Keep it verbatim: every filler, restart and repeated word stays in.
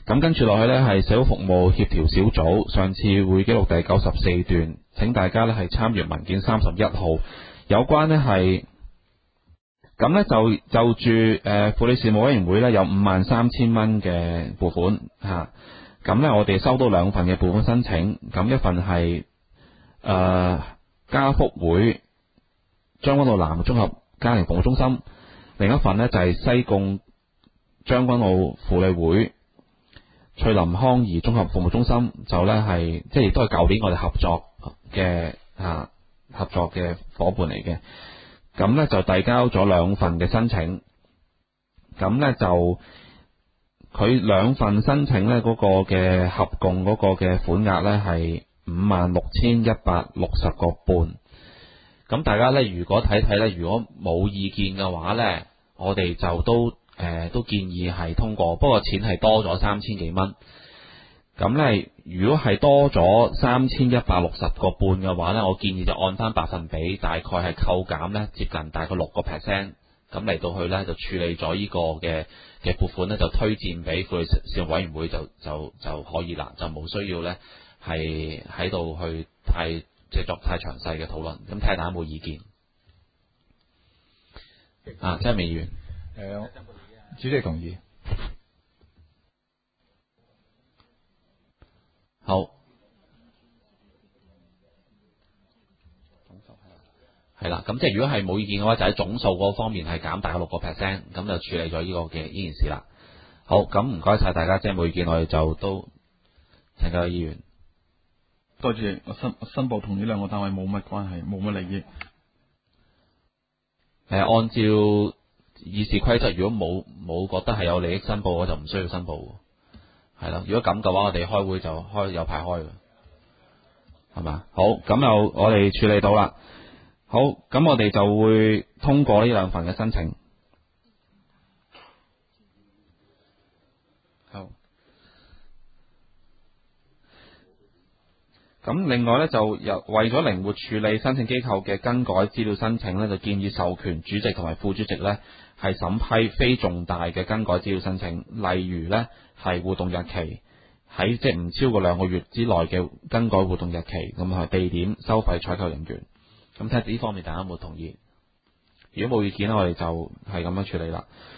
咁跟住落去呢，係社會服務協調小組上次會議記錄第九十四段，請大家呢係參閱文件三十一號，有關呢係咁呢就就住誒婦女事務委員會呢有五萬三千蚊嘅撥款嚇，咁呢我哋收到兩份嘅撥款申請，咁一份係誒家福會將軍澳南綜合家庭服務中心，另一份呢就係西貢將軍澳婦女會翠林康怡綜合服務中心，就呢係即係亦都係舊年我哋合作嘅啊合作嘅伙伴嚟嘅。咁呢就遞交咗兩份嘅申請，咁呢就佢兩份申請呢嗰個嘅合共嗰個嘅款額呢係五萬六千一百六十個半。咁大家呢，如果睇睇呢，如果冇意見嘅話呢，我哋就都誒、呃、都建議係通過，不過錢係多咗三千幾蚊。咁呢，如果係多咗三千一百六十個半嘅話呢，我建議就按翻百分比，大概係扣減呢接近大概六個 percent，咁嚟到去呢，就處理咗呢個嘅嘅撥款呢，就推薦俾婦女事務委員會就就就可以啦，就冇需要呢係喺度去太即係作太詳細嘅討論。咁睇下大家有冇意見啊？即係未完。 誒，主席同意。 好，係啦，咁即係如果係冇意見嘅話，就喺總數嗰方面係減大咗六個 percent，咁就處理咗呢個嘅呢件事啦。好，咁唔該晒大家，即係冇意見，我哋就都請教議員。 多謝，我申我申報同呢兩個單位冇乜關係，冇乜利益。 誒，按照議事規則，如果冇冇覺得係有利益申報，我就唔需要申報。係啦，如果咁嘅話，我哋開會就開有排開嘅，係嘛？好，咁又我哋處理到啦。好，咁我哋就會通過呢兩份嘅申請。好。咁另外呢，就由為咗靈活處理申請機構嘅更改資料申請呢，就建議授權主席同埋副主席呢係審批非重大嘅更改資料申請，例如呢係活動日期喺即係唔超過兩個月之內嘅更改活動日期，咁係地點、收費、採購人員。咁睇下呢方面大家有冇同意？如果冇意見呢，我哋就係咁樣處理啦。